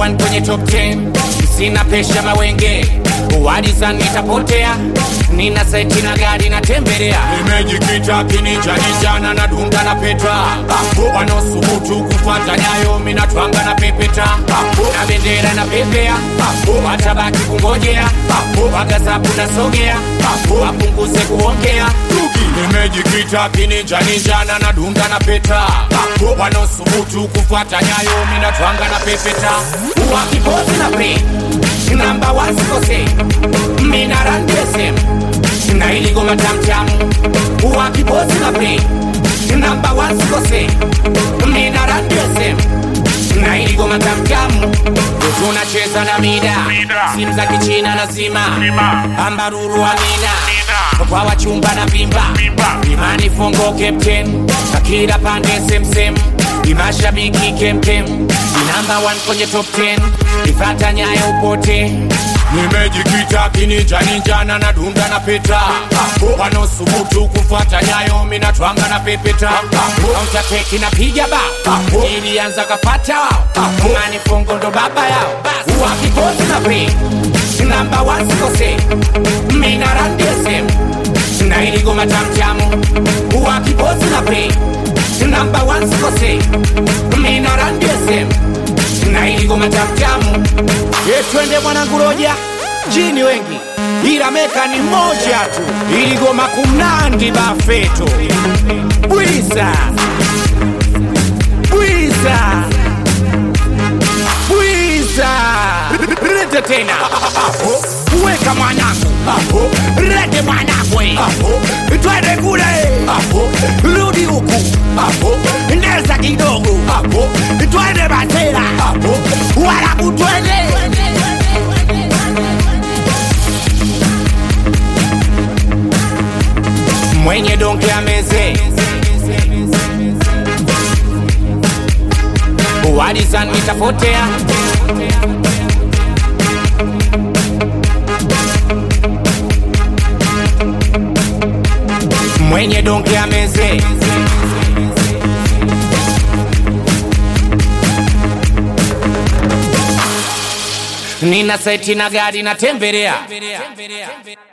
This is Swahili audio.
1 kwenye top 10. Sina pesha mawenge, uwadiza nitapotea. Nina seti na gari natembelea. Nimejikita kininja nijana na dunga na peta. Wanosubutu kufuata nyayo mina twanga na pepeta. Na bendera na pepea, watabaki kungojea. Wagazabu na sogea, wapunguze kuongea. Nimejikita kininja nijana na dunga na peta. Wanosubutu kufuata nyayo mina twanga na pepeta. Wakipozi na pre Number 1 sikose Mina run DSM Na iligo matamtamu Wakipozi na play Number 1 sikose Mina run DSM Na iligo matamtamu Tunacheza na mida Simu za kichina na zima Ambaruru amina Kwa wachumba na bimba Imani fongo captain Kakira pande sem Imashabiki kem Number 1 kwenye top 10 Ifata nyayo upote. Nimejikita kininja ninjana na dunda na peta. Wanosubutu kufuata nyayo mina twanga na pepeta. Counter teki na piga ba ilianza kafata wao. Mani fongo ndo baba yao. Wakipozi na pre Number 1 sikose Mina run DSM Na iligo matamtamu Wakipozi na pre Number 1 sikose Mina run DSM Na iligo matamtamu. Twende mwanangu roja jini wengi ila meka ni moja tu. Iligo makumnandi bafeto. Bwiza Rete tena weka mwanangu rete mwanangu twende kule rudi huku ndeza kidogo twende batera warabu twende. Mwenye donke ameze Wadizan nitapotea. Mwenye donke ameze Nina seti na gari natembelea.